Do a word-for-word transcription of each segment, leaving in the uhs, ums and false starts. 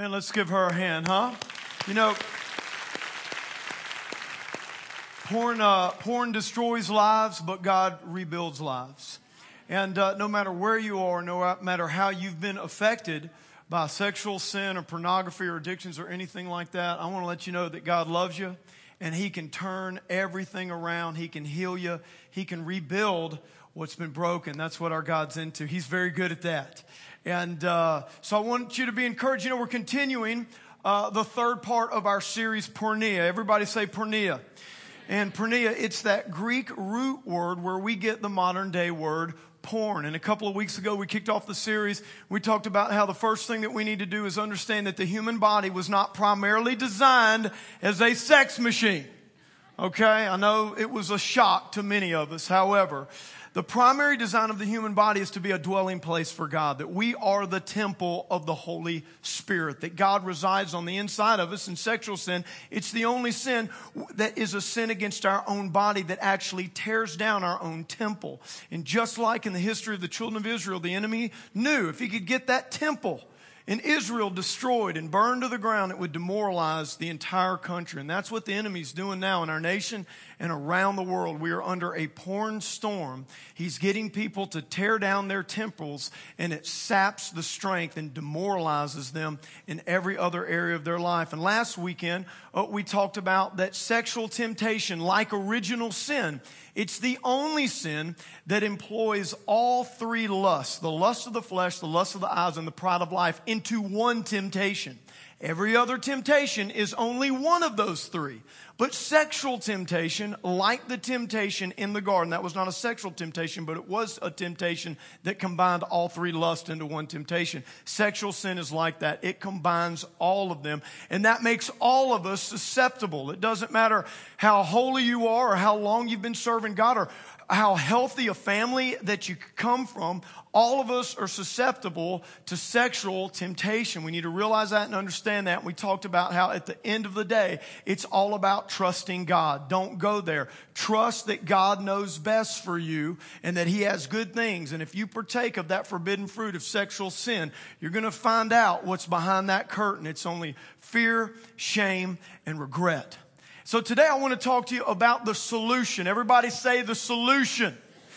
Man, let's give her a hand, huh? You know, porn, uh, porn destroys lives, but God rebuilds lives. And uh, no matter where you are, no matter how you've been affected by sexual sin or pornography or addictions or anything like that, I want to let you know that God loves you and He can turn everything around. He can heal you. He can rebuild what's been broken. That's what our God's into. He's very good at that. And uh, so I want you to be encouraged. You know, we're continuing uh, the third part of our series, Porneia. Everybody say Porneia. And Porneia, it's that Greek root word where we get the modern day word porn. And a couple of weeks ago, we kicked off the series. We talked about how the first thing that we need to do is understand that the human body was not primarily designed as a sex machine. Okay? I know it was a shock to many of us. However, the primary design of the human body is to be a dwelling place for God, that we are the temple of the Holy Spirit, that God resides on the inside of us. And sexual sin, it's the only sin that is a sin against our own body that actually tears down our own temple. And just like in the history of the children of Israel, the enemy knew if he could get that temple in Israel destroyed and burned to the ground, it would demoralize the entire country. And that's what the enemy's doing now in our nation and around the world. We are under a porn storm. He's getting people to tear down their temples, and it saps the strength and demoralizes them in every other area of their life. And last weekend, uh, we talked about that sexual temptation, like original sin, it's the only sin that employs all three lusts, the lust of the flesh, the lust of the eyes, and the pride of life, into one temptation. Every other temptation is only one of those three. But sexual temptation, like the temptation in the garden, that was not a sexual temptation, but it was a temptation that combined all three lusts into one temptation. Sexual sin is like that. It combines all of them. And that makes all of us susceptible. It doesn't matter how holy you are or how long you've been serving God or how healthy a family that you come from. All of us are susceptible to sexual temptation. We need to realize that and understand that. We talked about how at the end of the day, it's all about trusting God. Don't go there. Trust that God knows best for you and that He has good things. And if you partake of that forbidden fruit of sexual sin, you're going to find out what's behind that curtain. It's only fear, shame, and regret. So today I want to talk to you about the solution. Everybody say the solution.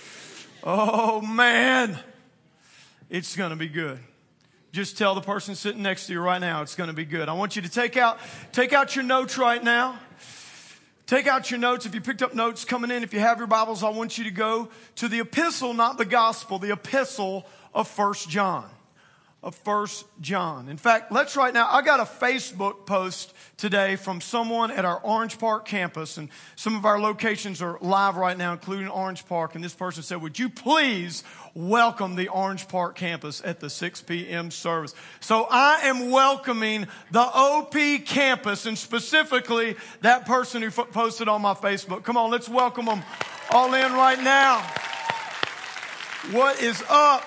Oh man, it's going to be good. Just tell the person sitting next to you right now, it's going to be good. I want you to take out, take out your notes right now. Take out your notes. If you picked up notes coming in, if you have your Bibles, I want you to go to the epistle, not the gospel, the epistle of First John. Of First John. In fact, let's right now, I got a Facebook post today from someone at our Orange Park campus, and some of our locations are live right now, including Orange Park, and this person said, would you please welcome the Orange Park campus at the six p.m. service? So I am welcoming the O P campus, and specifically that person who f- posted on my Facebook. Come on, let's welcome them all in right now. What is up,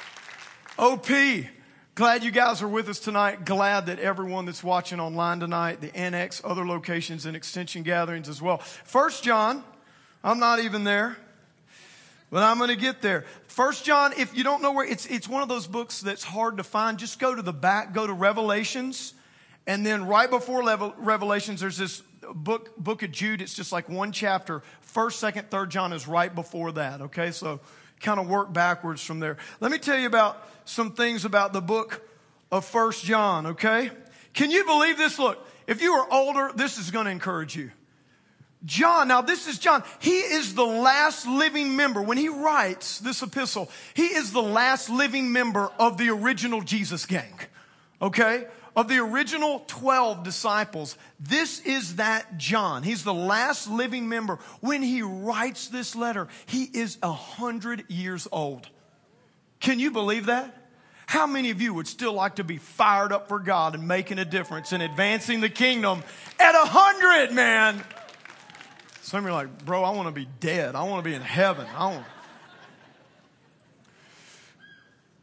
O P? Glad you guys are with us tonight. Glad that everyone that's watching online tonight, the Annex, other locations, and extension gatherings as well. First John, I'm not even there, but I'm going to get there. First John, if you don't know where, it's it's one of those books that's hard to find. Just go to the back, go to Revelations, and then right before Revelations, there's this book, book of Jude. It's just like one chapter. First, second, third John is right before that. Okay, so kind of work backwards from there. Let me tell you about some things about the book of First John, okay? Can you believe this? Look, if you are older, this is going to encourage you. John, now this is John. He is the last living member. When he writes this epistle, he is the last living member of the original Jesus gang, okay? Of the original twelve disciples, this is that John. He's the last living member. When he writes this letter, he is a hundred years old. Can you believe that? How many of you would still like to be fired up for God and making a difference and advancing the kingdom at a hundred, man? Some of you are like, bro, I want to be dead. I want to be in heaven. I want.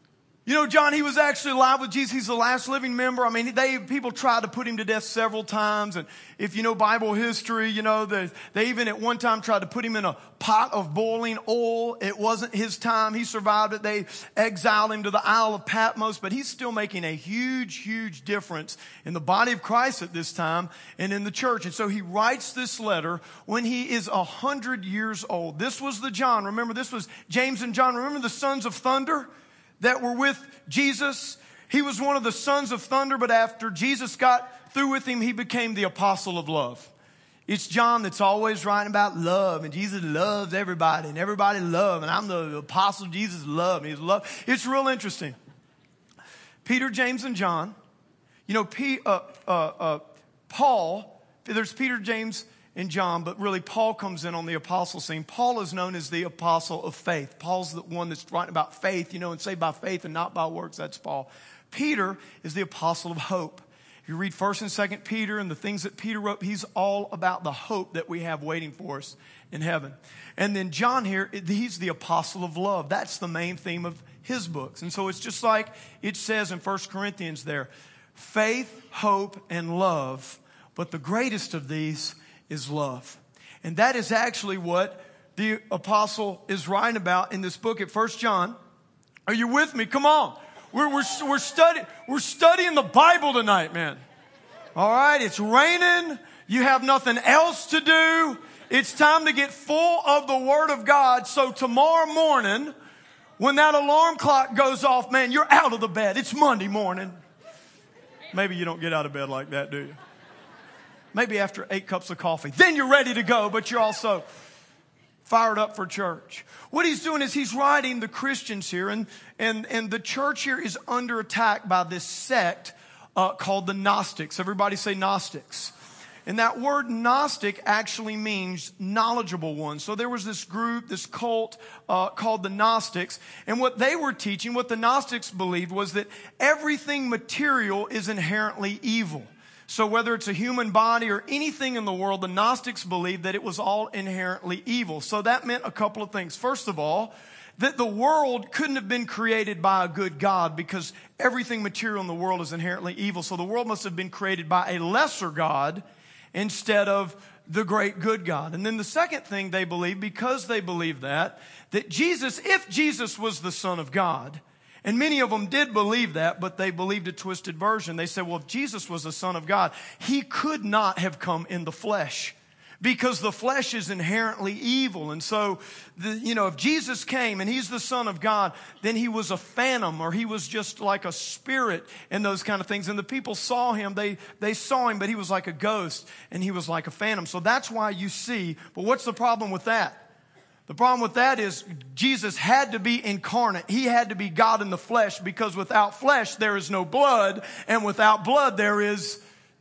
You know, John, he was actually alive with Jesus. He's the last living member. I mean, they people tried to put him to death several times. And if you know Bible history, you know, they, they even at one time tried to put him in a pot of boiling oil. It wasn't his time. He survived it. They exiled him to the Isle of Patmos. But he's still making a huge, huge difference in the body of Christ at this time and in the church. And so he writes this letter when he is a hundred years old. This was the John. Remember, this was James and John. Remember the sons of thunder that were with Jesus? He was one of the sons of thunder, but after Jesus got through with him, he became the apostle of love. It's John that's always writing about love, and Jesus loves everybody, and everybody loves, and I'm the apostle Jesus loves. He's love. It's real interesting. Peter, James, and John. You know, P, uh, uh, uh, Paul, there's Peter, James, and John, but really Paul comes in on the apostle scene. Paul is known as the apostle of faith. Paul's the one that's writing about faith, you know, and say by faith and not by works. That's Paul. Peter is the apostle of hope. If you read First and Second Peter and the things that Peter wrote, he's all about the hope that we have waiting for us in heaven. And then John here, he's the apostle of love. That's the main theme of his books. And so it's just like it says in First Corinthians there, faith, hope, and love. But the greatest of these is love. And that is actually what the apostle is writing about in this book at First John. Are you with me? Come on. We're, we're, we're, study, we're studying the Bible tonight, man. All right. It's raining. You have nothing else to do. It's time to get full of the Word of God. So tomorrow morning, when that alarm clock goes off, man, you're out of the bed. It's Monday morning. Maybe you don't get out of bed like that, do you? Maybe after eight cups of coffee. Then you're ready to go, but you're also fired up for church. What he's doing is he's writing the Christians here, and, and, and the church here is under attack by this sect uh, called the Gnostics. Everybody say Gnostics. And that word Gnostic actually means knowledgeable one. So there was this group, this cult uh, called the Gnostics. And what they were teaching, what the Gnostics believed, was that everything material is inherently evil. So whether it's a human body or anything in the world, the Gnostics believed that it was all inherently evil. So that meant a couple of things. First of all, that the world couldn't have been created by a good God because everything material in the world is inherently evil. So the world must have been created by a lesser God instead of the great good God. And then the second thing they believed, because they believed that, that Jesus, if Jesus was the Son of God, and many of them did believe that, but they believed a twisted version. They said, well, if Jesus was the Son of God, he could not have come in the flesh because the flesh is inherently evil. And so, the, you know, if Jesus came and he's the Son of God, then he was a phantom or he was just like a spirit and those kind of things. And the people saw him, they, they saw him, but he was like a ghost and he was like a phantom. So that's why you see, but what's the problem with that? The problem with that is Jesus had to be incarnate. He had to be God in the flesh because without flesh there is no blood, and without blood there is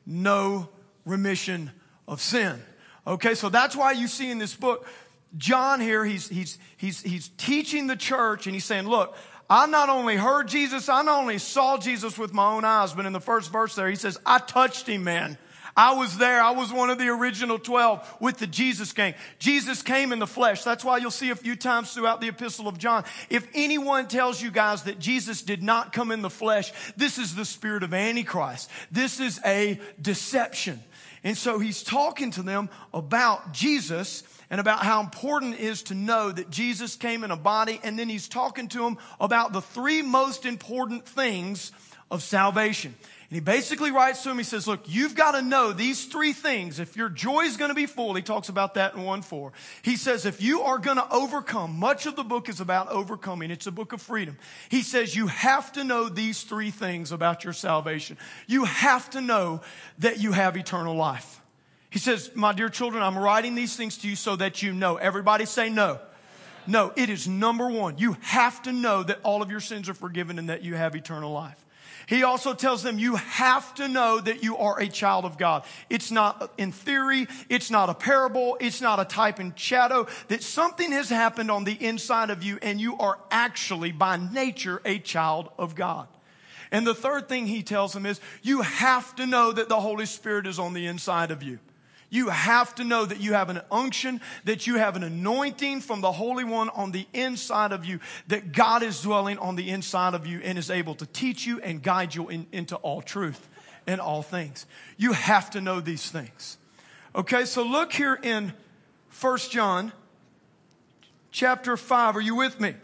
no remission of sin. Okay, so that's why you see in this book, John here, he's, he's, he's, he's teaching the church and he's saying, look, I not only heard Jesus, I not only saw Jesus with my own eyes, but in the first verse there, he says, I touched him, man. I was there. I was one of the original twelve with the Jesus gang. Jesus came in the flesh. That's why you'll see a few times throughout the epistle of John. If anyone tells you guys that Jesus did not come in the flesh, this is the spirit of Antichrist. This is a deception. And so he's talking to them about Jesus and about how important it is to know that Jesus came in a body. And then he's talking to them about the three most important things of salvation. And he basically writes to him, he says, look, you've got to know these three things. If your joy is going to be full, he talks about that in one four. He says, if you are going to overcome, much of the book is about overcoming. It's a book of freedom. He says, you have to know these three things about your salvation. You have to know that you have eternal life. He says, my dear children, I'm writing these things to you so that you know. Everybody say no. No, it is number one. You have to know that all of your sins are forgiven and that you have eternal life. He also tells them you have to know that you are a child of God. It's not in theory. It's not a parable. It's not a type and shadow. That something has happened on the inside of you and you are actually by nature a child of God. And the third thing he tells them is you have to know that the Holy Spirit is on the inside of you. You have to know that you have an unction, that you have an anointing from the Holy One on the inside of you, that God is dwelling on the inside of you and is able to teach you and guide you in, into all truth and all things. You have to know these things. Okay, so look here in First John chapter five. Are you with me?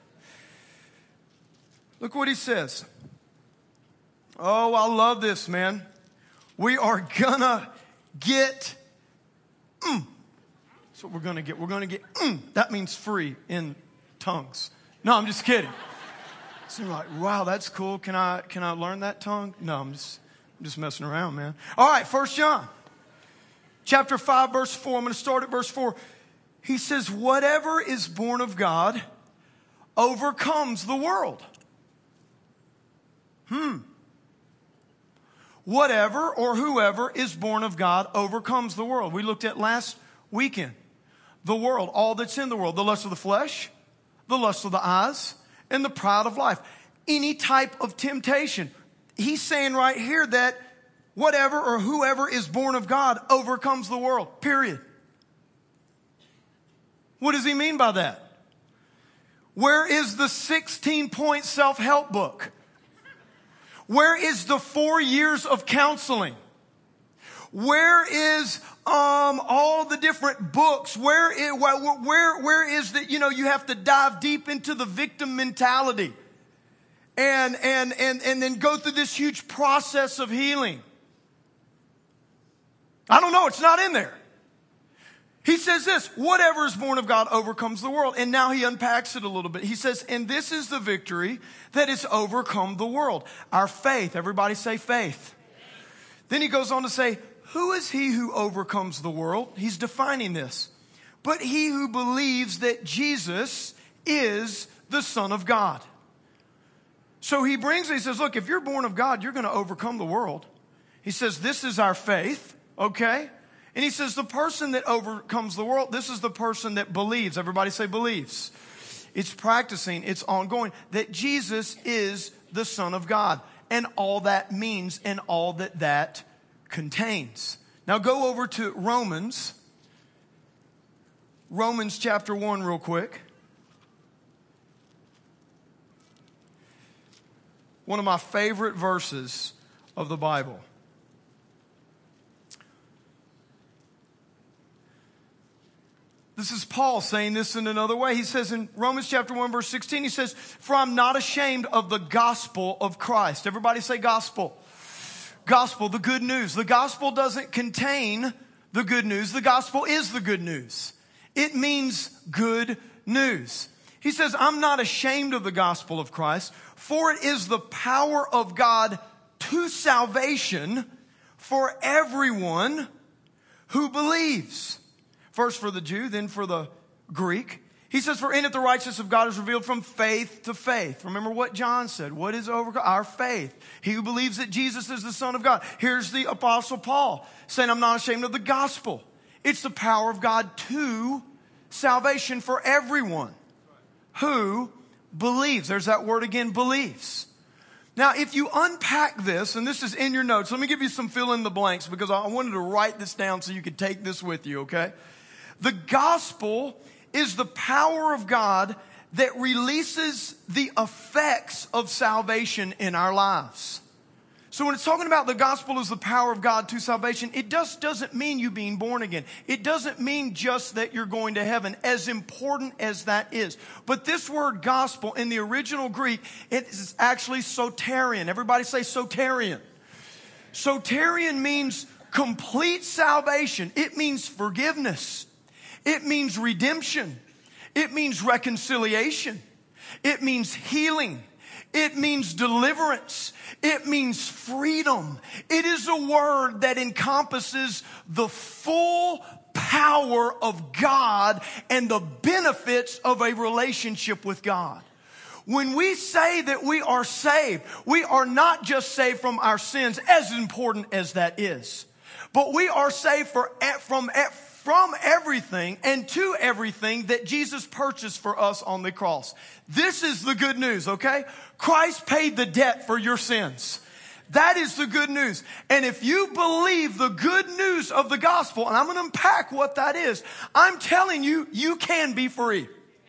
Look what he says. Oh, I love this, man. We are gonna get, mm. That's what we're gonna get. We're gonna get, mm. That means free in tongues. No, I'm just kidding. So you're like, wow, that's cool. Can I, can I learn that tongue? No, I'm just, I'm just messing around, man. All right, First John chapter five, verse four. I'm gonna start at verse four. He says, whatever is born of God overcomes the world. Hmm. Whatever or whoever is born of God overcomes the world. We looked at last weekend. The world, all that's in the world. The lust of the flesh, the lust of the eyes, and the pride of life. Any type of temptation. He's saying right here that whatever or whoever is born of God overcomes the world. Period. What does he mean by that? Where is the sixteen-point self-help book? Where is the four years of counseling? Where is um, all the different books? Where is, where, where is that, you know, you have to dive deep into the victim mentality and, and, and, and then go through this huge process of healing? I don't know. It's not in there. He says this, whatever is born of God overcomes the world. And now he unpacks it a little bit. He says, and this is the victory that has overcome the world. Our faith. Everybody say faith. Then he goes on to say, who is he who overcomes the world? He's defining this. But he who believes that Jesus is the Son of God. So he brings, he says, look, if you're born of God, you're going to overcome the world. He says, this is our faith. Okay. And he says, the person that overcomes the world, this is the person that believes. Everybody say believes. It's practicing, it's ongoing, that Jesus is the Son of God and all that means and all that that contains. Now go over to Romans, Romans chapter one real quick. One of my favorite verses of the Bible. This is Paul saying this in another way. He says in Romans chapter one, verse sixteen, he says, for I'm not ashamed of the gospel of Christ. Everybody say gospel. Gospel, the good news. The gospel doesn't contain the good news. The gospel is the good news. It means good news. He says, I'm not ashamed of the gospel of Christ, for it is the power of God to salvation for everyone who believes. First for the Jew, then for the Greek. He says, for in it the righteousness of God is revealed from faith to faith. Remember what John said. What is over our faith? He who believes that Jesus is the Son of God. Here's the Apostle Paul saying, I'm not ashamed of the gospel. It's the power of God to salvation for everyone who believes. There's that word again, believes. Now, if you unpack this, and this is in your notes, let me give you some fill in the blanks because I wanted to write this down so you could take this with you, okay? The gospel is the power of God that releases the effects of salvation in our lives. So when it's talking about the gospel is the power of God to salvation, it just doesn't mean you being born again. It doesn't mean just that you're going to heaven, as important as that is. But this word gospel in the original Greek, it is actually soterian. Everybody say soterian. Soterian means complete salvation. It means forgiveness. It means redemption. It means reconciliation. It means healing. It means deliverance. It means freedom. It is a word that encompasses the full power of God and the benefits of a relationship with God. When we say that we are saved, we are not just saved from our sins, as important as that is, but we are saved for, from from everything and to everything that Jesus purchased for us on the cross. This is the good news, okay? Christ paid the debt for your sins. That is the good news. And if you believe the good news of the gospel, and I'm going to unpack what that is, I'm telling you, you can be free.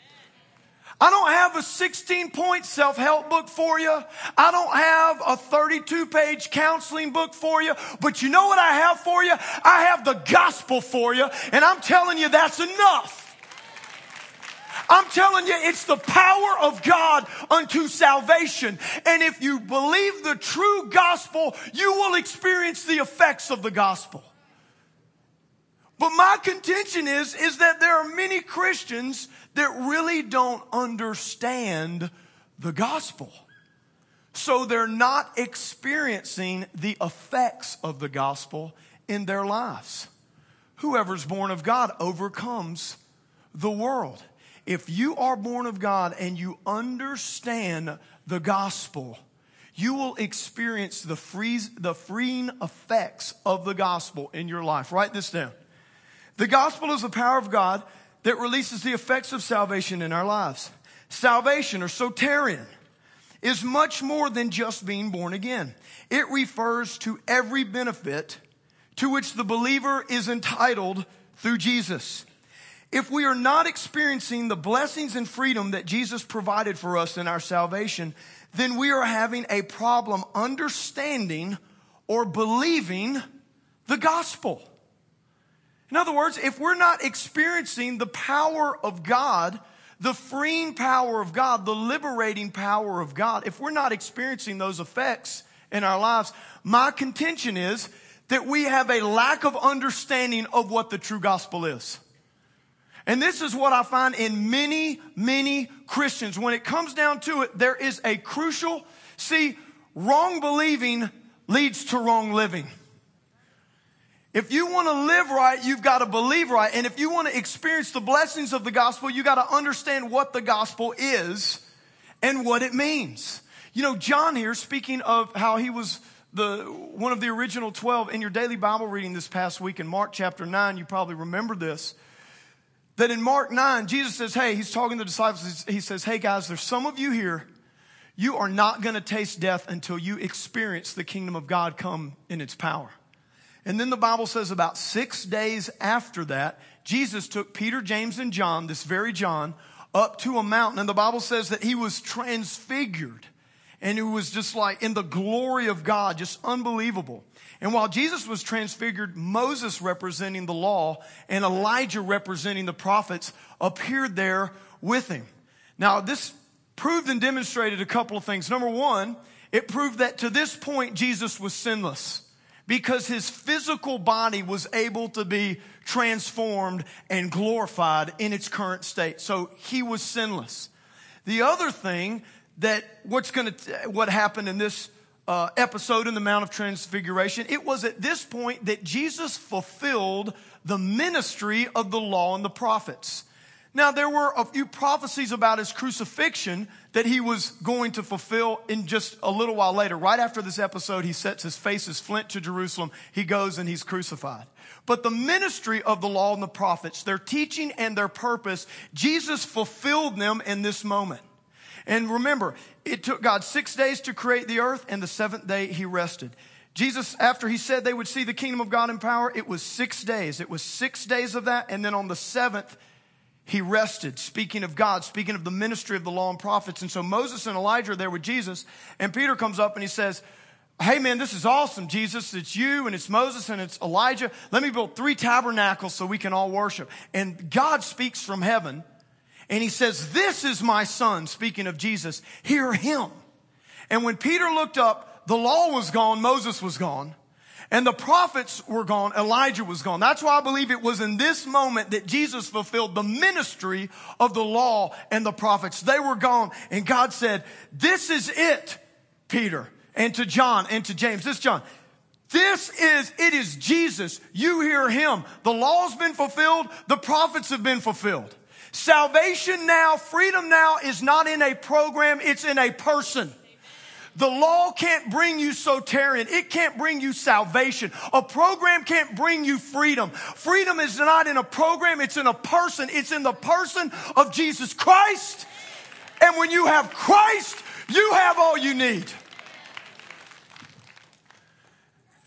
I don't have a sixteen-point self-help book for you. I don't have a thirty-two page counseling book for you. But you know what I have for you? I have the gospel for you. And I'm telling you that's enough. I'm telling you it's the power of God unto salvation. And if you believe the true gospel, you will experience the effects of the gospel. But my contention is, is that there are many Christians that really don't understand the gospel. So they're not experiencing the effects of the gospel in their lives. Whoever's born of God overcomes the world. If you are born of God and you understand the gospel, you will experience the, free, the freeing effects of the gospel in your life. Write this down. The gospel is the power of God that releases the effects of salvation in our lives. Salvation, or soterion, is much more than just being born again. It refers to every benefit to which the believer is entitled through Jesus. If we are not experiencing the blessings and freedom that Jesus provided for us in our salvation, then we are having a problem understanding or believing the gospel. In other words, if we're not experiencing the power of God, the freeing power of God, the liberating power of God, if we're not experiencing those effects in our lives, my contention is that we have a lack of understanding of what the true gospel is. And this is what I find in many, many Christians. When it comes down to it, there is a crucial, see, wrong believing leads to wrong living. If you want to live right, you've got to believe right. And if you want to experience the blessings of the gospel, you got to understand what the gospel is and what it means. You know, John here, speaking of how he was the one of the original twelve, in your daily Bible reading this past week in Mark chapter nine, you probably remember this, that in Mark nine, Jesus says, hey, he's talking to the disciples. He says, hey guys, there's some of you here, you are not going to taste death until you experience the kingdom of God come in its power. And then the Bible says about six days after that, Jesus took Peter, James, and John, this very John, up to a mountain. And the Bible says that he was transfigured. And it was just like in the glory of God, just unbelievable. And while Jesus was transfigured, Moses, representing the law, and Elijah, representing the prophets, appeared there with him. Now, this proved and demonstrated a couple of things. Number one, it proved that to this point, Jesus was sinless, because his physical body was able to be transformed and glorified in its current state. So he was sinless. The other thing that what's going to what happened in this uh, episode in the Mount of Transfiguration, it was at this point that Jesus fulfilled the ministry of the law and the prophets. Now, there were a few prophecies about his crucifixion that he was going to fulfill in just a little while later. Right after this episode, he sets his face as flint to Jerusalem. He goes and he's crucified. But the ministry of the law and the prophets, their teaching and their purpose, Jesus fulfilled them in this moment. And remember, it took God six days to create the earth, and the seventh day he rested. Jesus, after he said they would see the kingdom of God in power, it was six days. It was six days of that, and then on the seventh, he rested, speaking of God, speaking of the ministry of the law and prophets. And so Moses and Elijah are there with Jesus. And Peter comes up and he says, hey man, this is awesome, Jesus. It's you and it's Moses and it's Elijah. Let me build three tabernacles so we can all worship. And God speaks from heaven and he says, this is my son, speaking of Jesus. Hear him. And when Peter looked up, the law was gone, Moses was gone. And the prophets were gone. Elijah was gone. That's why I believe it was in this moment that Jesus fulfilled the ministry of the law and the prophets. They were gone. And God said, this is it, Peter, and to John and to James. This John. This is, it is Jesus. You hear him. The law's been fulfilled. The prophets have been fulfilled. Salvation now, freedom now is not in a program. It's in a person. The law can't bring you soterion. It can't bring you salvation. A program can't bring you freedom. Freedom is not in a program. It's in a person. It's in the person of Jesus Christ. And when you have Christ, you have all you need.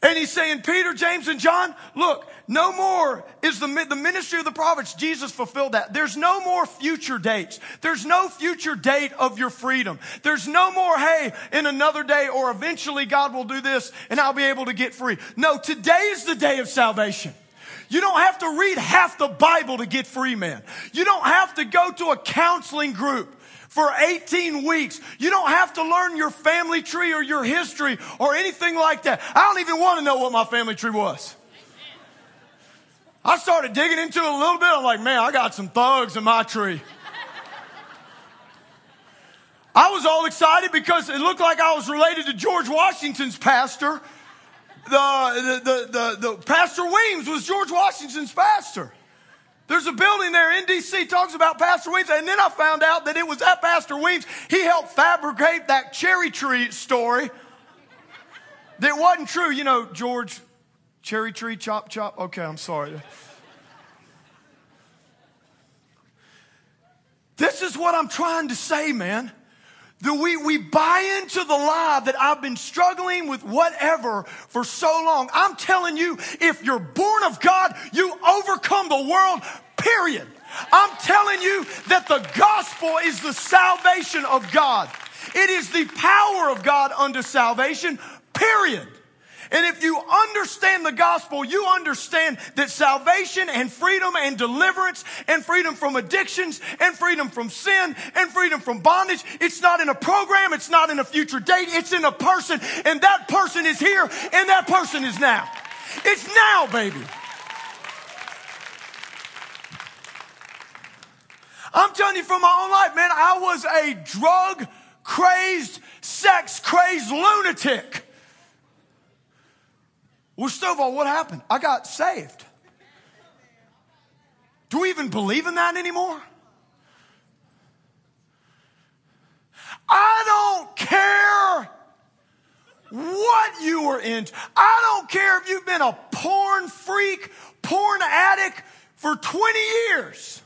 And he's saying, Peter, James, and John, look, no more is the, the ministry of the prophets. Jesus fulfilled that. There's no more future dates. There's no future date of your freedom. There's no more, hey, in another day or eventually God will do this and I'll be able to get free. No, today is the day of salvation. You don't have to read half the Bible to get free, man. You don't have to go to a counseling group for eighteen weeks. You don't have to learn your family tree or your history or anything like that. I don't even want to know what my family tree was. I started digging into it a little bit. I'm like, man, I got some thugs in my tree. I was all excited because it looked like I was related to George Washington's pastor. The, the, the, the, the Pastor Weems was George Washington's pastor. There's a building there in D C talks about Pastor Weems. And then I found out that it was that Pastor Weems. He helped fabricate that cherry tree story that wasn't true. You know, George, cherry tree, chop, chop. Okay, I'm sorry. This is what I'm trying to say, man. That we, we buy into the lie that I've been struggling with whatever for so long. I'm telling you, if you're born of God, you overcome the world, period. I'm telling you that the gospel is the salvation of God. It is the power of God unto salvation, period. And if you understand the gospel, you understand that salvation and freedom and deliverance and freedom from addictions and freedom from sin and freedom from bondage, it's not in a program, it's not in a future date, it's in a person, and that person is here and that person is now. It's now, baby. I'm telling you from my own life, man, I was a drug-crazed, sex-crazed lunatic. Well, first of all, what happened? I got saved. Do we even believe in that anymore? I don't care what you were into. I don't care if you've been a porn freak, porn addict for twenty years.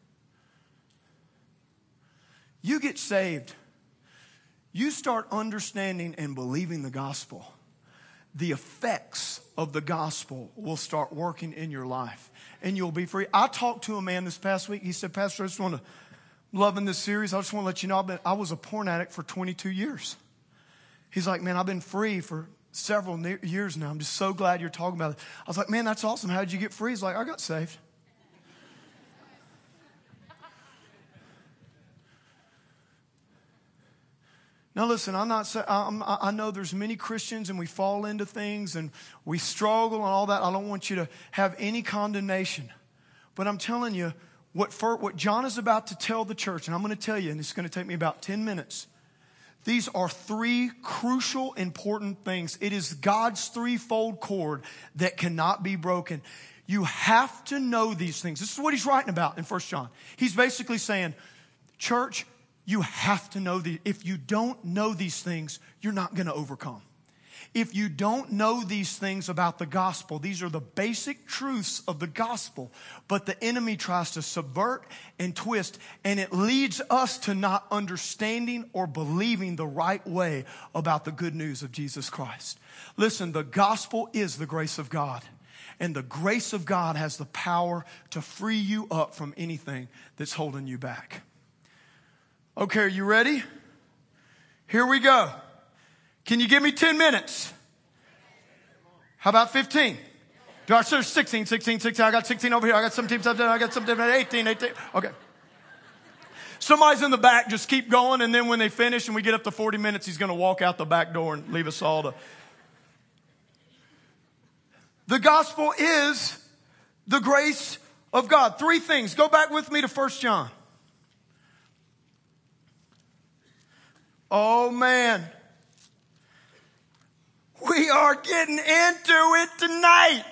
You get saved. You start understanding and believing the gospel. The effects of the gospel will start working in your life and you'll be free. I talked to a man this past week. He said, Pastor, I just want to, loving this series. I just want to let you know, I've been, I was a porn addict for twenty-two years. He's like, man, I've been free for several years now. I'm just so glad you're talking about it. I was like, man, that's awesome. How did you get free? He's like, I got saved. Now listen, I'm not saying, I know there's many Christians and we fall into things and we struggle and all that. I don't want you to have any condemnation. But I'm telling you, what, for, what John is about to tell the church, and I'm going to tell you, and it's going to take me about ten minutes. These are three crucial, important things. It is God's threefold cord that cannot be broken. You have to know these things. This is what he's writing about in First John. He's basically saying, church, you have to know the. If you don't know these things, you're not going to overcome. If you don't know these things about the gospel, these are the basic truths of the gospel, but the enemy tries to subvert and twist, and it leads us to not understanding or believing the right way about the good news of Jesus Christ. Listen, the gospel is the grace of God, and the grace of God has the power to free you up from anything that's holding you back. Okay, are you ready? Here we go. Can you give me ten minutes? How about fifteen? Do I say sixteen, sixteen, sixteen? I got sixteen over here. I got seventeen, seventeen. I got seventeen, eighteen, eighteen. Okay. Somebody's in the back. Just keep going. And then when they finish and we get up to forty minutes, he's going to walk out the back door and leave us all to. The gospel is the grace of God. Three things. Go back with me to First John. Oh, man. We are getting into it tonight.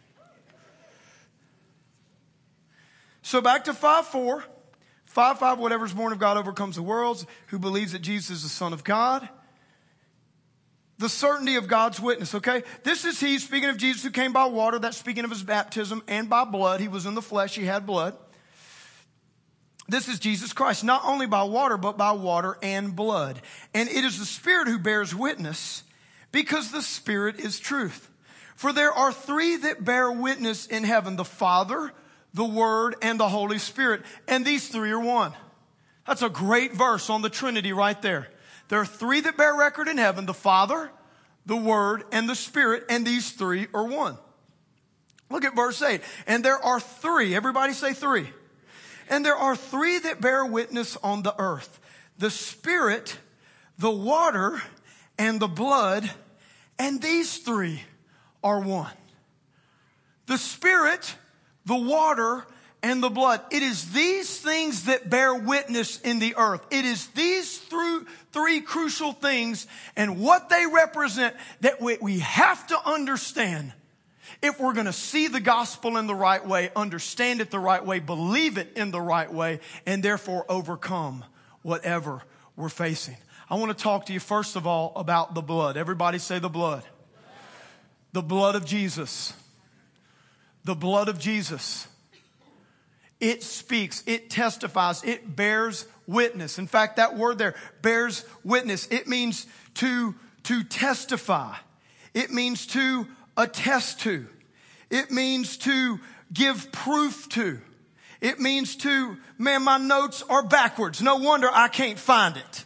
So back to five four. five five, whatever is born of God overcomes the world. Who believes that Jesus is the Son of God. The certainty of God's witness, okay? This is he, speaking of Jesus who came by water. That's speaking of his baptism, and by blood. He was in the flesh. He had blood. This is Jesus Christ, not only by water, but by water and blood. And it is the Spirit who bears witness, because the Spirit is truth. For there are three that bear witness in heaven, the Father, the Word, and the Holy Spirit. And these three are one. That's a great verse on the Trinity right there. There are three that bear record in heaven, the Father, the Word, and the Spirit, and these three are one. Look at verse eight. And there are three, everybody say three. And there are three that bear witness on the earth, the Spirit, the water, and the blood, and these three are one. The Spirit, the water, and the blood. It is these things that bear witness in the earth. It is these through three crucial things and what they represent that we, we have to understand if we're going to see the gospel in the right way, understand it the right way, believe it in the right way, and therefore overcome whatever we're facing. I want to talk to you first of all about the blood. Everybody say the blood. The blood of Jesus. The blood of Jesus. It speaks, it testifies, it bears witness. In fact, that word there, bears witness, it means to, to testify. It means to attest to. It means to give proof to. It means to, man, my notes are backwards. No wonder I can't find it.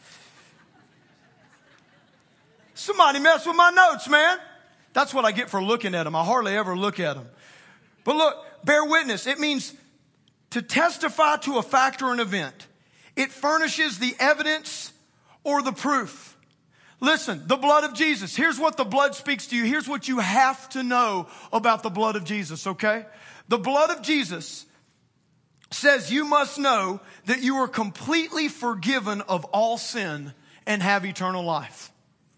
Somebody mess with my notes, man. That's what I get for looking at them. I hardly ever look at them. But look, bear witness. It means to testify to a fact or an event. It furnishes the evidence or the proof. Listen, the blood of Jesus. Here's what the blood speaks to you. Here's what you have to know about the blood of Jesus, okay? The blood of Jesus says you must know that you are completely forgiven of all sin and have eternal life.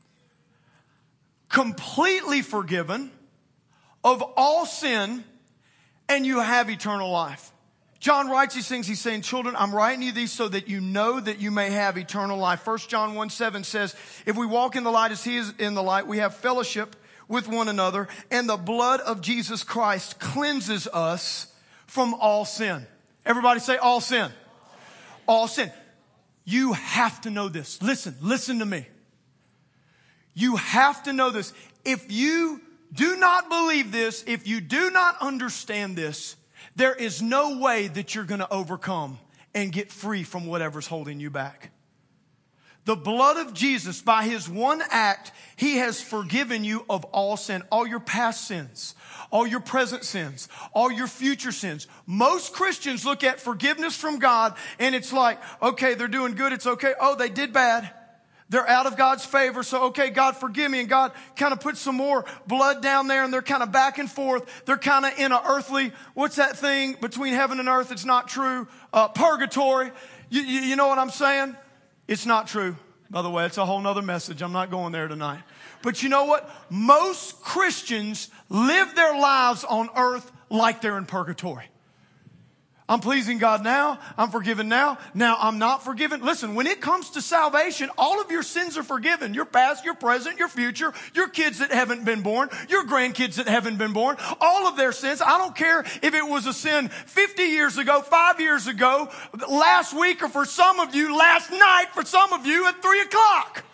Completely forgiven of all sin and you have eternal life. John writes these things, he's saying, children, I'm writing you these so that you know that you may have eternal life. First John one seven says, if we walk in the light as he is in the light, we have fellowship with one another, and the blood of Jesus Christ cleanses us from all sin. Everybody say all sin. All sin. You have to know this. Listen, listen to me. You have to know this. If you do not believe this, if you do not understand this, there is no way that you're going to overcome and get free from whatever's holding you back. The blood of Jesus, by his one act, he has forgiven you of all sin, all your past sins, all your present sins, all your future sins. Most Christians look at forgiveness from God and it's like, okay, they're doing good. It's okay. Oh, they did bad. They're out of God's favor. So, okay, God, forgive me. And God kind of puts some more blood down there and they're kind of back and forth. They're kind of in an earthly, what's that thing between heaven and earth? It's not true. Uh, purgatory. You, you, you know what I'm saying? It's not true. By the way, it's a whole nother message. I'm not going there tonight. But you know what? Most Christians live their lives on earth like they're in purgatory. I'm pleasing God now. I'm forgiven now. Now I'm not forgiven. Listen, when it comes to salvation, all of your sins are forgiven. Your past, your present, your future, your kids that haven't been born, your grandkids that haven't been born, all of their sins. I don't care if it was a sin fifty years ago, five years ago, last week, or for some of you, last night, for some of you at three o'clock.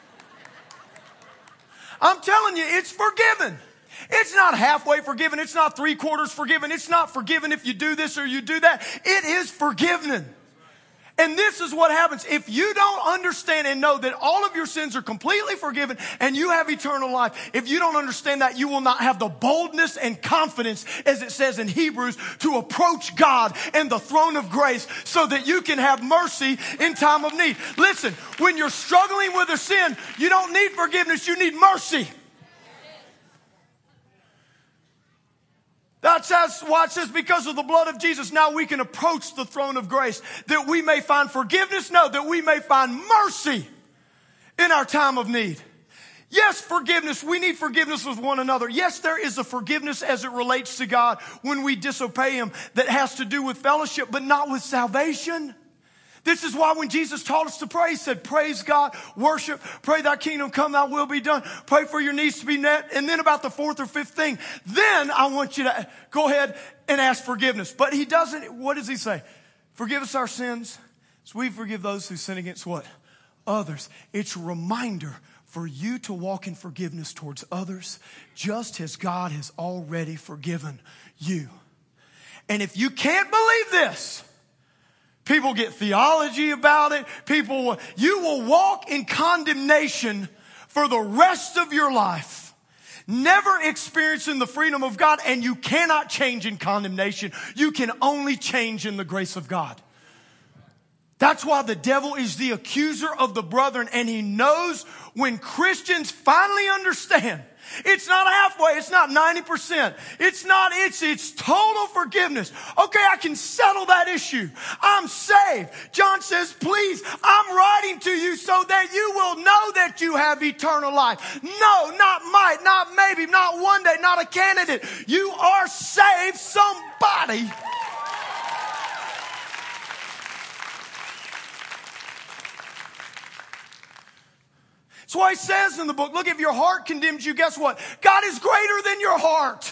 I'm telling you, it's forgiven. It's not halfway forgiven. It's not three quarters forgiven. It's not forgiven if you do this or you do that. It is forgiven. And this is what happens. If you don't understand and know that all of your sins are completely forgiven and you have eternal life, if you don't understand that, you will not have the boldness and confidence, as it says in Hebrews, to approach God and the throne of grace so that you can have mercy in time of need. Listen, when you're struggling with a sin, you don't need forgiveness. You need mercy. That says, watch this, because of the blood of Jesus, now we can approach the throne of grace, that we may find forgiveness, no, that we may find mercy in our time of need. Yes, forgiveness. We need forgiveness with one another. Yes, there is a forgiveness as it relates to God when we disobey him that has to do with fellowship, but not with salvation. This is why when Jesus taught us to pray, he said, praise God, worship, pray thy kingdom come, thy will be done. Pray for your needs to be met. And then about the fourth or fifth thing, then I want you to go ahead and ask forgiveness. But he doesn't, what does he say? Forgive us our sins as we forgive those who sin against what? Others. It's a reminder for you to walk in forgiveness towards others, just as God has already forgiven you. And if you can't believe this, people get theology about it. People, you will walk in condemnation for the rest of your life, never experiencing the freedom of God, and you cannot change in condemnation. You can only change in the grace of God. That's why the devil is the accuser of the brethren, and he knows when Christians finally understand. It's not halfway. It's not ninety percent. It's not, it's, it's total forgiveness. Okay, I can settle that issue. I'm saved. John says, please, I'm writing to you so that you will know that you have eternal life. No, not might, not maybe, not one day, not a candidate. You are saved, somebody. That's why he says in the book, look, if your heart condemns you, guess what? God is greater than your heart.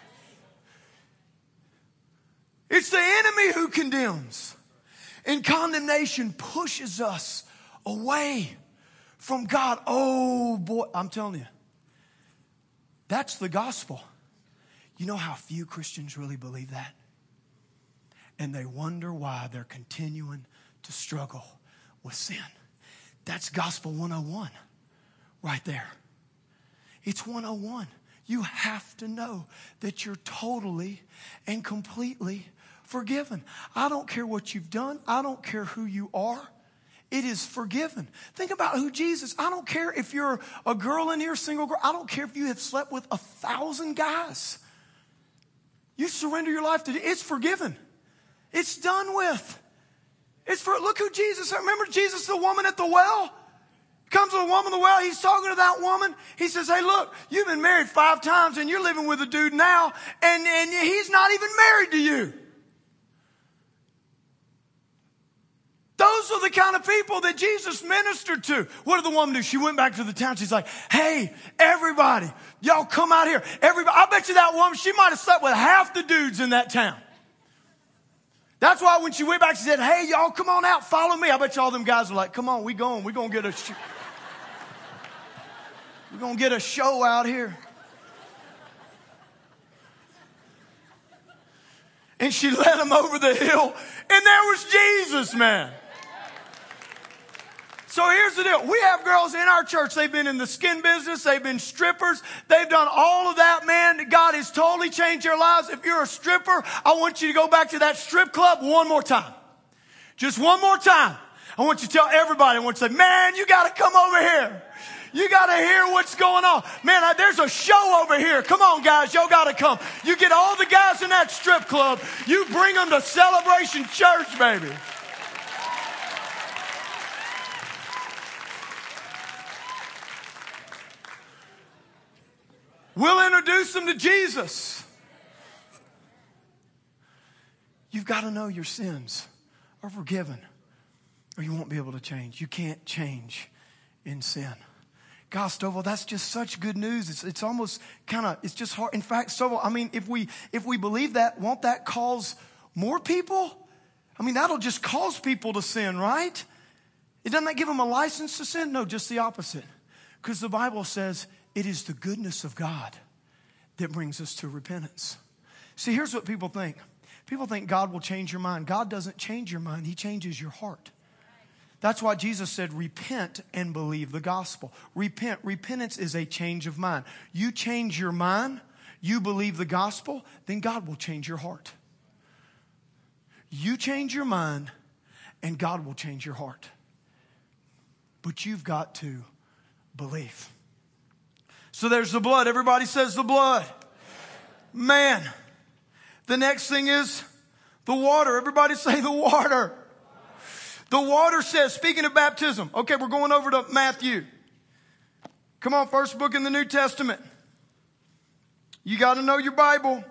It's the enemy who condemns. And condemnation pushes us away from God. Oh boy, I'm telling you, that's the gospel. You know how few Christians really believe that? And they wonder why they're continuing to struggle with sin. That's gospel one oh one. Right there. It's one oh one. You have to know that you're totally and completely forgiven. I don't care what you've done. I don't care who you are. It is forgiven. Think about who Jesus. I don't care if you're a girl in here, single girl. I don't care if you have slept with a thousand guys. You surrender your life to it. It's forgiven. It's done with. It's for, look who Jesus, remember Jesus, the woman at the well? Comes to a woman at the well. He's talking to that woman. He says, hey, look, you've been married five times and you're living with a dude now, and, and he's not even married to you. Those are the kind of people that Jesus ministered to. What did the woman do? She went back to the town. She's like, hey, everybody, y'all come out here. Everybody, I bet you that woman, she might have slept with half the dudes in that town. That's why when she went back, she said, hey, y'all come on out, follow me. I bet you all them guys are like, come on, we going. We're going to get a sh- We're going to get a show out here. And she led them over the hill, and there was Jesus, man. So here's the deal. We have girls in our church. They've been in the skin business. They've been strippers. They've done all of that, man. God has totally changed their lives. If you're a stripper, I want you to go back to that strip club one more time. Just one more time. I want you to tell everybody. I want you to say, man, you got to come over here. You got to hear what's going on. Man, I, there's a show over here. Come on, guys. Y'all got to come. You get all the guys in that strip club. You bring them to Celebration Church, baby. We'll introduce them to Jesus. You've got to know your sins are forgiven, or you won't be able to change. You can't change in sin. Gosh, Stovall, that's just such good news. It's, it's almost kind of, it's just hard. In fact, Stovall, I mean, if we, if we believe that, won't that cause more people? I mean, that'll just cause people to sin, right? It doesn't that give them a license to sin? No, just the opposite. Because the Bible says it is the goodness of God that brings us to repentance. See, here's what people think. People think God will change your mind. God doesn't change your mind. He changes your heart. That's why Jesus said, repent and believe the gospel. Repent. Repentance is a change of mind. You change your mind, you believe the gospel, then God will change your heart. You change your mind, and God will change your heart. But you've got to believe. So there's the blood. Everybody says the blood. Man. The next thing is the water. Everybody say the water. The water says, speaking of baptism. Okay, we're going over to Matthew. Come on, first book in the New Testament. You got to know your Bible.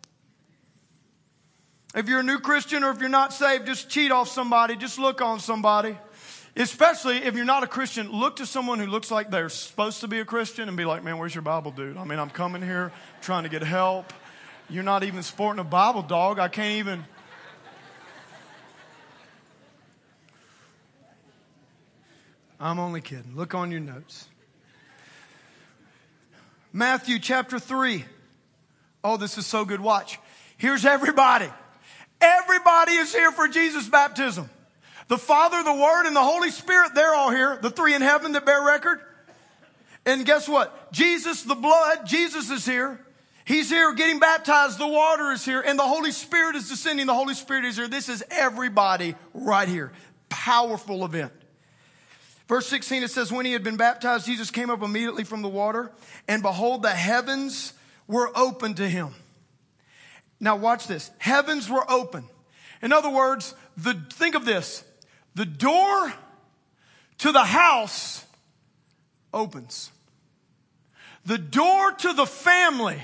If you're a new Christian or if you're not saved, just cheat off somebody. Just look on somebody. Especially if you're not a Christian, look to someone who looks like they're supposed to be a Christian and be like, man, where's your Bible, dude? I mean, I'm coming here trying to get help. You're not even sporting a Bible, dog. I can't even. I'm only kidding. Look on your notes. Matthew chapter three. Oh, this is so good. Watch. Here's everybody. Everybody is here for Jesus' baptism. The Father, the Word, and the Holy Spirit, they're all here. The three in heaven that bear record. And guess what? Jesus, the blood, Jesus is here. He's here getting baptized. The water is here. And the Holy Spirit is descending. The Holy Spirit is here. This is everybody right here. Powerful event. Verse sixteen, it says, when he had been baptized, Jesus came up immediately from the water. And behold, the heavens were open to him. Now watch this. Heavens were open. In other words, the, think of this. The door to the house opens. The door to the family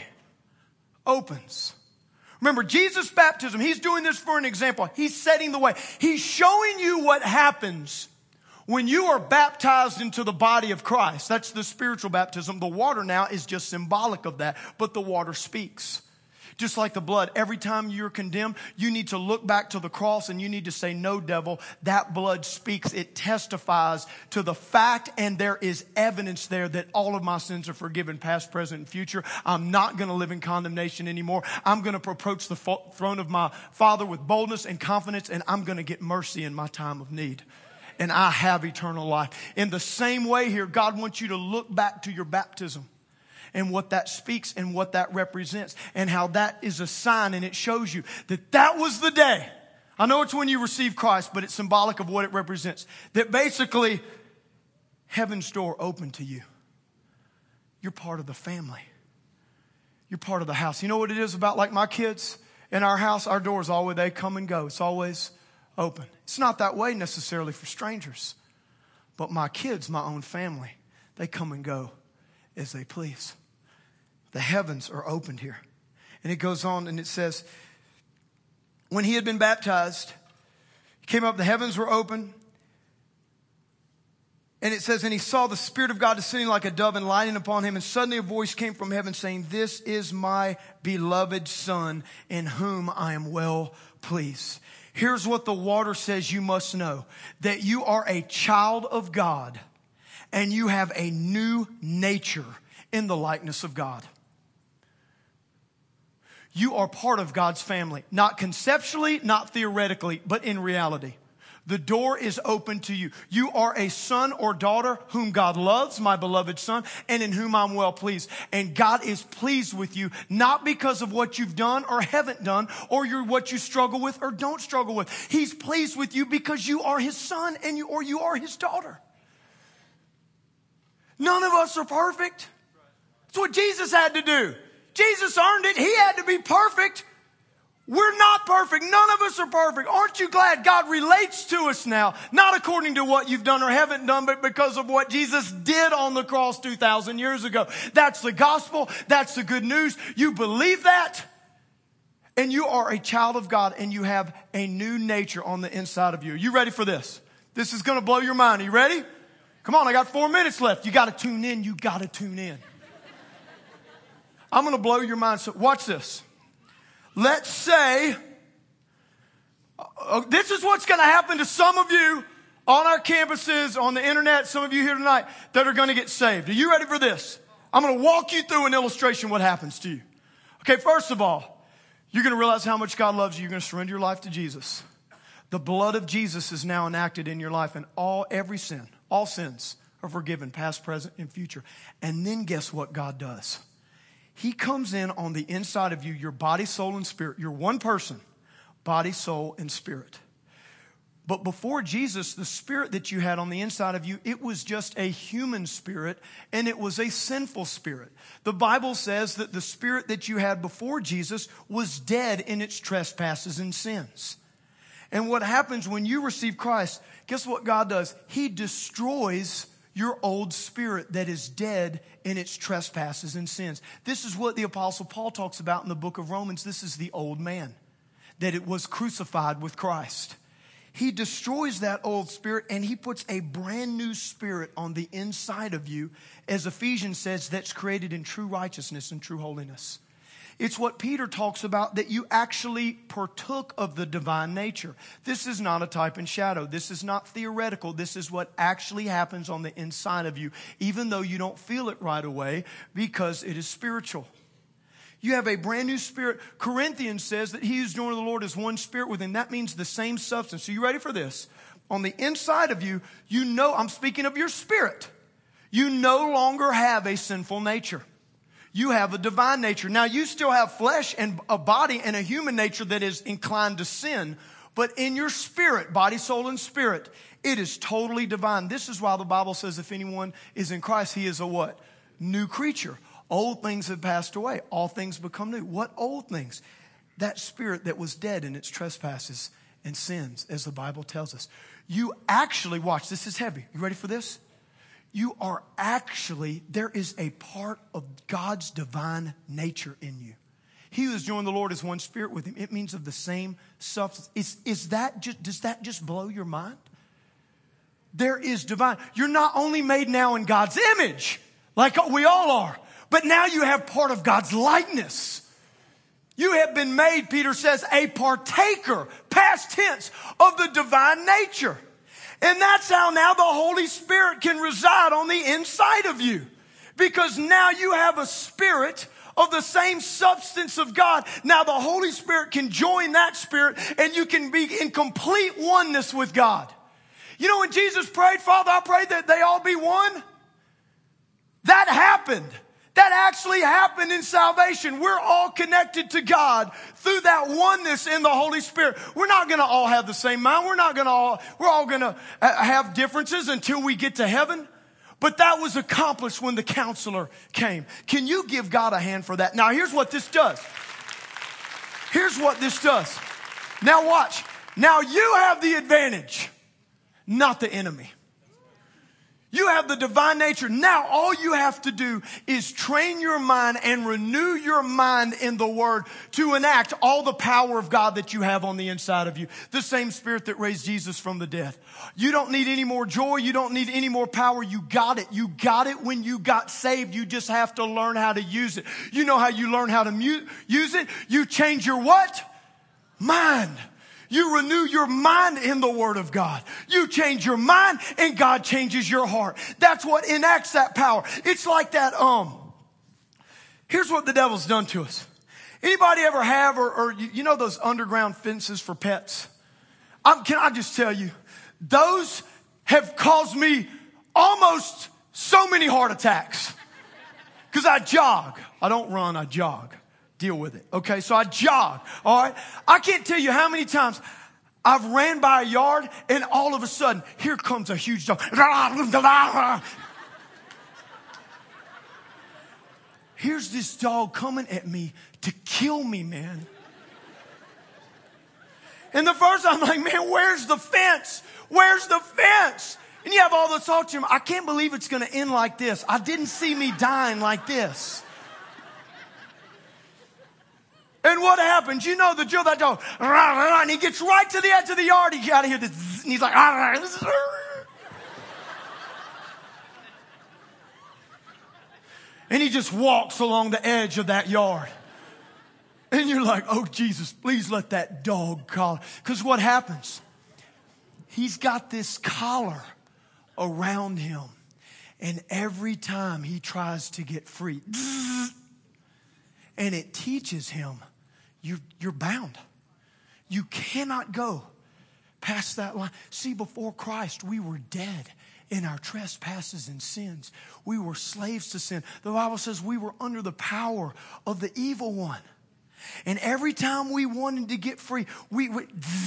opens. Remember, Jesus' baptism, he's doing this for an example. He's setting the way. He's showing you what happens when you are baptized into the body of Christ. That's the spiritual baptism. The water now is just symbolic of that, but the water speaks. Just like the blood, every time you're condemned, you need to look back to the cross and you need to say, no, devil, that blood speaks. It testifies to the fact, and there is evidence there that all of my sins are forgiven, past, present, and future. I'm not going to live in condemnation anymore. I'm going to approach the throne of my Father with boldness and confidence, and I'm going to get mercy in my time of need. And I have eternal life. In the same way here, God wants you to look back to your baptism and what that speaks and what that represents and how that is a sign, and it shows you that that was the day. I know it's when you receive Christ, but it's symbolic of what it represents. That basically heaven's door opened to you. You're part of the family. You're part of the house. You know what it is about like my kids? In our house, our doors always, they come and go. It's always open. It's not that way necessarily for strangers. But my kids, my own family, they come and go as they please. The heavens are opened here. And it goes on and it says, when he had been baptized, he came up, the heavens were open. And it says, and he saw the Spirit of God descending like a dove and lighting upon him. And suddenly a voice came from heaven saying, this is my beloved Son in whom I am well pleased. Here's what the water says you must know. That you are a child of God and you have a new nature in the likeness of God. You are part of God's family. Not conceptually, not theoretically, but in reality. The door is open to you. You are a son or daughter whom God loves, my beloved Son, and in whom I'm well pleased. And God is pleased with you, not because of what you've done or haven't done, or you're what you struggle with or don't struggle with. He's pleased with you because you are his son and you, or you are his daughter. None of us are perfect. That's what Jesus had to do. Jesus earned it. He had to be perfect. We're not perfect. None of us are perfect. Aren't you glad God relates to us now? Not according to what you've done or haven't done, but because of what Jesus did on the cross two thousand years ago. That's the gospel. That's the good news. You believe that, and you are a child of God, and you have a new nature on the inside of you. Are you ready for this? This is going to blow your mind. Are you ready? Come on, I got four minutes left. You got to tune in. You got to tune in. I'm going to blow your mind. So watch this. Let's say, uh, this is what's going to happen to some of you on our campuses, on the internet, some of you here tonight that are going to get saved. Are you ready for this? I'm going to walk you through an illustration what happens to you. Okay, first of all, you're going to realize how much God loves you. You're going to surrender your life to Jesus. The blood of Jesus is now enacted in your life, and all, every sin, all sins are forgiven, past, present, and future. And then guess what God does? He comes in on the inside of you, your body, soul, and spirit. You're one person, body, soul, and spirit. But before Jesus, the spirit that you had on the inside of you, it was just a human spirit, and it was a sinful spirit. The Bible says that the spirit that you had before Jesus was dead in its trespasses and sins. And what happens when you receive Christ, guess what God does? He destroys your old spirit that is dead in its trespasses and sins. This is what the Apostle Paul talks about in the book of Romans. This is the old man, that it was crucified with Christ. He destroys that old spirit and he puts a brand new spirit on the inside of you, as Ephesians says, that's created in true righteousness and true holiness. It's what Peter talks about, that you actually partook of the divine nature. This is not a type and shadow. This is not theoretical. This is what actually happens on the inside of you, even though you don't feel it right away, because it is spiritual. You have a brand new spirit. Corinthians says that he who's joined to the Lord is one spirit with him. That means the same substance. So you ready for this? On the inside of you, you know, I'm speaking of your spirit. You no longer have a sinful nature. You have a divine nature. Now, you still have flesh and a body and a human nature that is inclined to sin. But in your spirit, body, soul, and spirit, it is totally divine. This is why the Bible says if anyone is in Christ, he is a what? New creature. Old things have passed away. All things become new. What old things? That spirit that was dead in its trespasses and sins, as the Bible tells us. You actually, watch, this is heavy. You ready for this? You are actually, there is a part of God's divine nature in you. He who has joined the Lord is one spirit with him. It means of the same substance. Is, is that just, does that just blow your mind? There is divine. You're not only made now in God's image, like we all are, but now you have part of God's likeness. You have been made, Peter says, a partaker, past tense, of the divine nature. And that's how now the Holy Spirit can reside on the inside of you. Because now you have a spirit of the same substance of God. Now the Holy Spirit can join that spirit and you can be in complete oneness with God. You know, when Jesus prayed, Father, I pray that they all be one. That happened. That actually happened in salvation. We're all connected to God through that oneness in the Holy Spirit. We're not going to all have the same mind. We're not going to all, we're all going to have differences until we get to heaven. But that was accomplished when the counselor came. Can you give God a hand for that? Now, here's what this does. Here's what this does. Now watch. Now you have the advantage, not the enemy. You have the divine nature. Now all you have to do is train your mind and renew your mind in the Word to enact all the power of God that you have on the inside of you. The same Spirit that raised Jesus from the dead. You don't need any more joy. You don't need any more power. You got it. You got it when you got saved. You just have to learn how to use it. You know how you learn how to mu- use it? You change your what? Mind. You renew your mind in the Word of God. You change your mind and God changes your heart. That's what enacts that power. It's like that, um, here's what the devil's done to us. Anybody ever have, or, or you know those underground fences for pets? I'm, can I just tell you, those have caused me almost so many heart attacks. Because I jog. I don't run, I jog. Deal with it. Okay, so I jog. All right. I can't tell you how many times I've ran by a yard and all of a sudden, here comes a huge dog. Here's this dog coming at me to kill me, man. And the first I'm like, man, where's the fence? Where's the fence? And you have all this thought to him. I can't believe it's going to end like this. I didn't see me dying like this. And what happens? You know the drill, that dog, and he gets right to the edge of the yard. He got to hear this, and he's like, and he just walks along the edge of that yard. And you're like, oh, Jesus, please let that dog collar. Because what happens? He's got this collar around him. And every time he tries to get free, and it teaches him, you, you're bound. You cannot go past that line. See, before Christ, we were dead in our trespasses and sins. We were slaves to sin. The Bible says we were under the power of the evil one. And every time we wanted to get free, we would,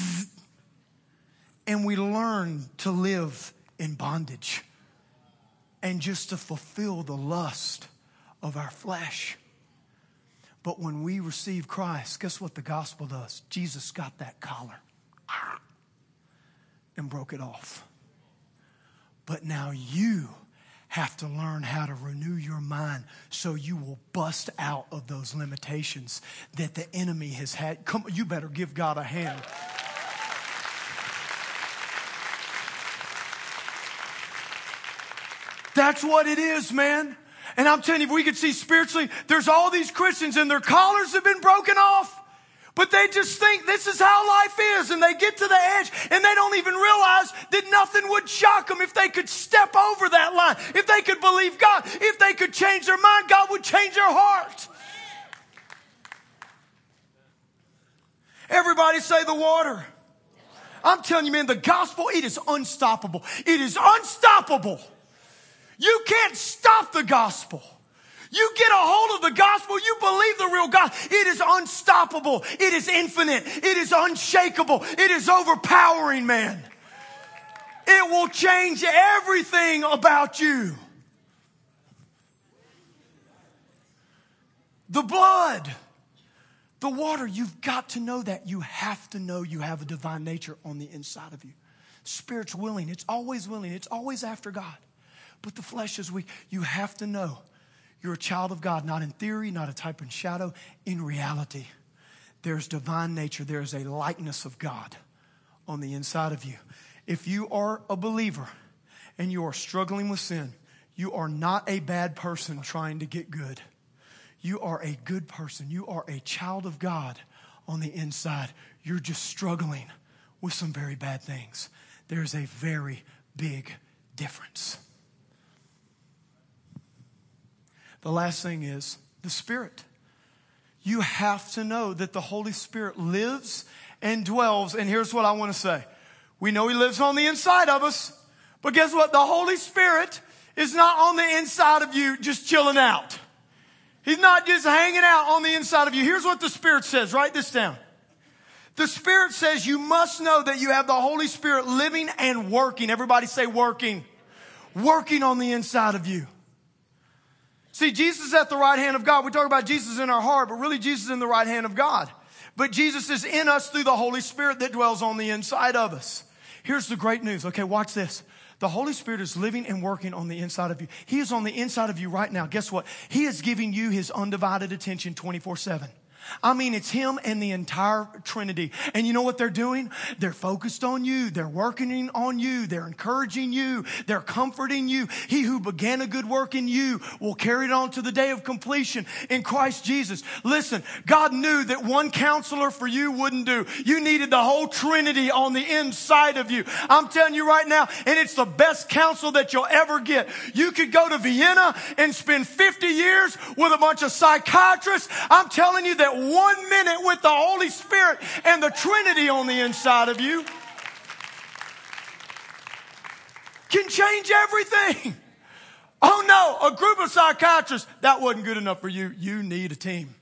and we learned to live in bondage and just to fulfill the lust of our flesh. But when we receive Christ, guess what the gospel does? Jesus got that collar and broke it off. But now you have to learn how to renew your mind so you will bust out of those limitations that the enemy has had. Come, you better give God a hand. That's what it is, man. And I'm telling you, if we could see spiritually, there's all these Christians and their collars have been broken off. But they just think this is how life is. And they get to the edge and they don't even realize that nothing would shock them if they could step over that line. If they could believe God. If they could change their mind, God would change their heart. Everybody say the water. I'm telling you, man, the gospel, it is unstoppable. It is unstoppable. You can't stop the gospel. You get a hold of the gospel, you believe the real God. It is unstoppable. It is infinite. It is unshakable. It is overpowering, man. It will change everything about you. The blood, the water, you've got to know that. You have to know you have a divine nature on the inside of you. Spirit's willing. It's always willing. It's always after God. But the flesh is weak. You have to know you're a child of God, not in theory, not a type and shadow. In reality, there's divine nature. There is a likeness of God on the inside of you. If you are a believer and you are struggling with sin, you are not a bad person trying to get good. You are a good person. You are a child of God on the inside. You're just struggling with some very bad things. There's a very big difference. The last thing is the Spirit. You have to know that the Holy Spirit lives and dwells. And here's what I want to say. We know He lives on the inside of us. But guess what? The Holy Spirit is not on the inside of you just chilling out. He's not just hanging out on the inside of you. Here's what the Spirit says. Write this down. The Spirit says you must know that you have the Holy Spirit living and working. Everybody say working. Working on the inside of you. See, Jesus is at the right hand of God. We talk about Jesus in our heart, but really Jesus is in the right hand of God. But Jesus is in us through the Holy Spirit that dwells on the inside of us. Here's the great news. Okay, watch this. The Holy Spirit is living and working on the inside of you. He is on the inside of you right now. Guess what? He is giving you His undivided attention twenty-four seven. I mean, it's Him and the entire Trinity. And you know what they're doing? They're focused on you. They're working on you. They're encouraging you. They're comforting you. He who began a good work in you will carry it on to the day of completion in Christ Jesus. Listen, God knew that one counselor for you wouldn't do. You needed the whole Trinity on the inside of you. I'm telling you right now, and it's the best counsel that you'll ever get. You could go to Vienna and spend fifty years with a bunch of psychiatrists. I'm telling you that one minute with the Holy Spirit and the Trinity on the inside of you can change everything. Oh no, a group of psychiatrists, that wasn't good enough for you. You need a team.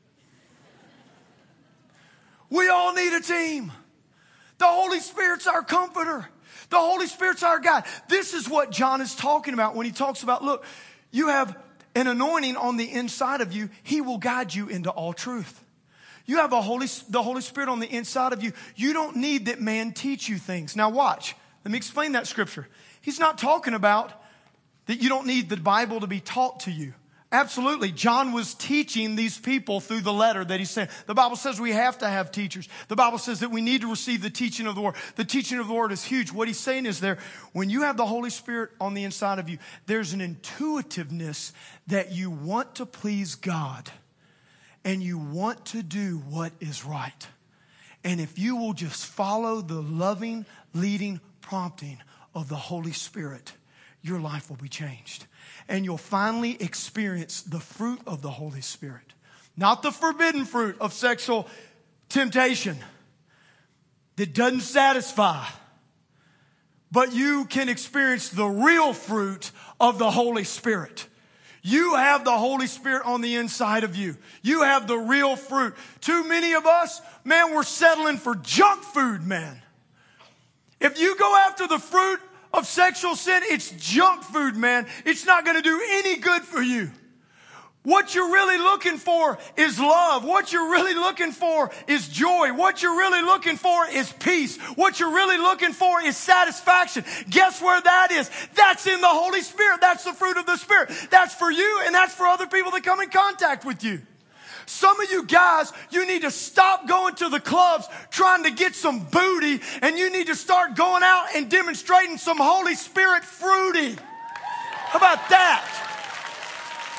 We all need a team. The Holy Spirit's our comforter. The Holy Spirit's our guide. This is what John is talking about when he talks about, look, you have an anointing on the inside of you. He will guide you into all truth. You have a Holy, the Holy Spirit on the inside of you. You don't need that man teach you things. Now watch. Let me explain that scripture. He's not talking about that you don't need the Bible to be taught to you. Absolutely. John was teaching these people through the letter that he sent. The Bible says we have to have teachers. The Bible says that we need to receive the teaching of the Word. The teaching of the Word is huge. What he's saying is there, when you have the Holy Spirit on the inside of you, there's an intuitiveness that you want to please God and you want to do what is right. And if you will just follow the loving, leading, prompting of the Holy Spirit, your life will be changed. And you'll finally experience the fruit of the Holy Spirit. Not the forbidden fruit of sexual temptation that doesn't satisfy. But you can experience the real fruit of the Holy Spirit. You have the Holy Spirit on the inside of you. You have the real fruit. Too many of us, man, we're settling for junk food, man. If you go after the fruit of sexual sin, it's junk food, man. It's not going to do any good for you. What you're really looking for is love. What you're really looking for is joy. What you're really looking for is peace. What you're really looking for is satisfaction. Guess where that is? That's in the Holy Spirit. That's the fruit of the Spirit. That's for you and that's for other people that come in contact with you. Some of you guys, you need to stop going to the clubs trying to get some booty, and you need to start going out and demonstrating some Holy Spirit fruity. How about that?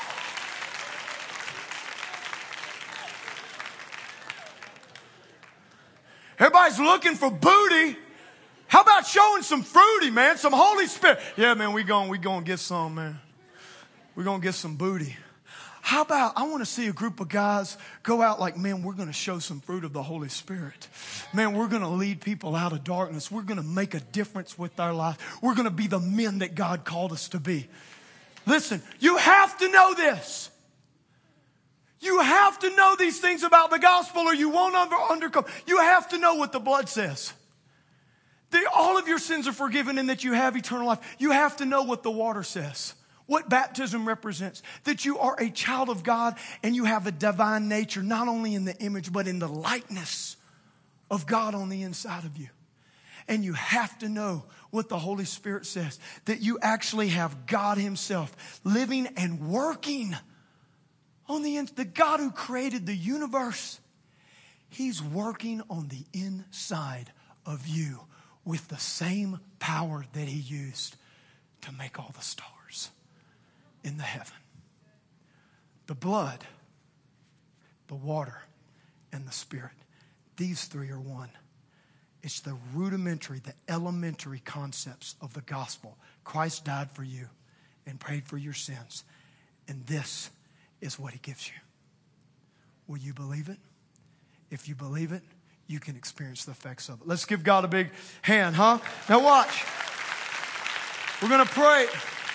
Everybody's looking for booty. How about showing some fruity, man? Some Holy Spirit. Yeah, man, we going we going to get some, man. We're going to get some booty. How about, I want to see a group of guys go out like, man, we're going to show some fruit of the Holy Spirit. Man, we're going to lead people out of darkness. We're going to make a difference with our life. We're going to be the men that God called us to be. Listen, you have to know this. You have to know these things about the gospel or you won't under, undercome. You have to know what the blood says. That all of your sins are forgiven and that you have eternal life. You have to know what the water says. What baptism represents. That you are a child of God and you have a divine nature, not only in the image, but in the likeness of God on the inside of you. And you have to know what the Holy Spirit says. That you actually have God himself living and working on the inside. The God who created the universe, he's working on the inside of you with the same power that he used to make all the stars in the heaven. The blood, the water, and the Spirit. These three are one. It's the rudimentary, the elementary concepts of the gospel. Christ died for you and paid for your sins. And this is what he gives you. Will you believe it? If you believe it, you can experience the effects of it. Let's give God a big hand, huh? Now watch. We're going to pray.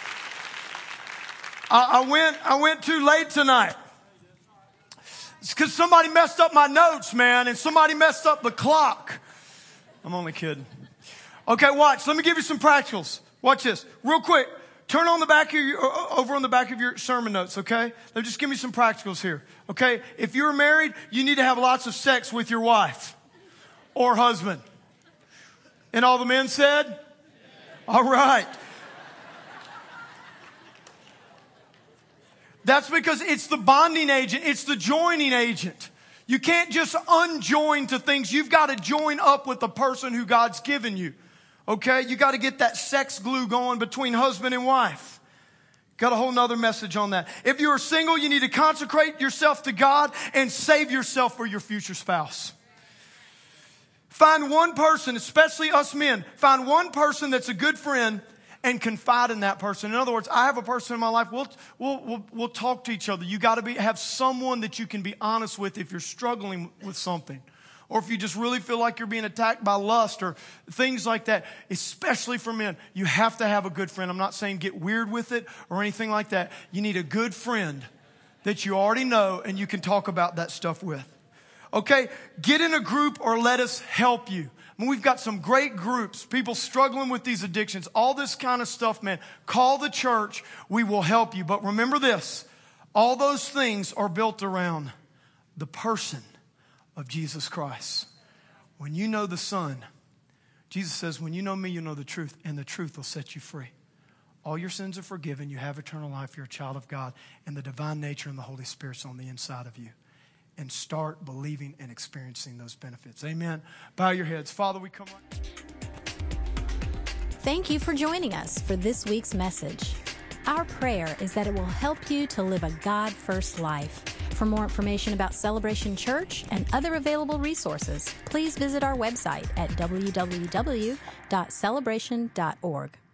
I went, I went too late tonight. It's because somebody messed up my notes, man, and somebody messed up the clock. I'm only kidding. Okay, watch. Let me give you some practicals. Watch this. Real quick. Turn on the back of your, over on the back of your sermon notes, okay? Now just give me some practicals here, okay? If you're married, you need to have lots of sex with your wife or husband. And all the men said? All right. That's because it's the bonding agent. It's the joining agent. You can't just unjoin to things. You've got to join up with the person who God's given you. Okay? You got to get that sex glue going between husband and wife. Got a whole nother message on that. If you're single, you need to consecrate yourself to God and save yourself for your future spouse. Find one person, especially us men, find one person that's a good friend and confide in that person. In other words, I have a person in my life, we'll, we'll, we'll, we'll talk to each other. You got to be have someone that you can be honest with if you're struggling with something. Or if you just really feel like you're being attacked by lust or things like that, especially for men, you have to have a good friend. I'm not saying get weird with it or anything like that. You need a good friend that you already know and you can talk about that stuff with. Okay? Get in a group or let us help you. I mean, we've got some great groups, people struggling with these addictions, all this kind of stuff, man. Call the church. We will help you. But remember this, all those things are built around the person of Jesus Christ. When you know the Son, Jesus says, when you know me, you know the truth, and the truth will set you free. All your sins are forgiven. You have eternal life. You're a child of God, and the divine nature and the Holy Spirit's on the inside of you. And start believing and experiencing those benefits. Amen. Bow your heads. Father, we come right. Thank you for joining us for this week's message. Our prayer is that it will help you to live a God-first life. For more information about Celebration Church and other available resources, please visit our website at w w w dot celebration dot org.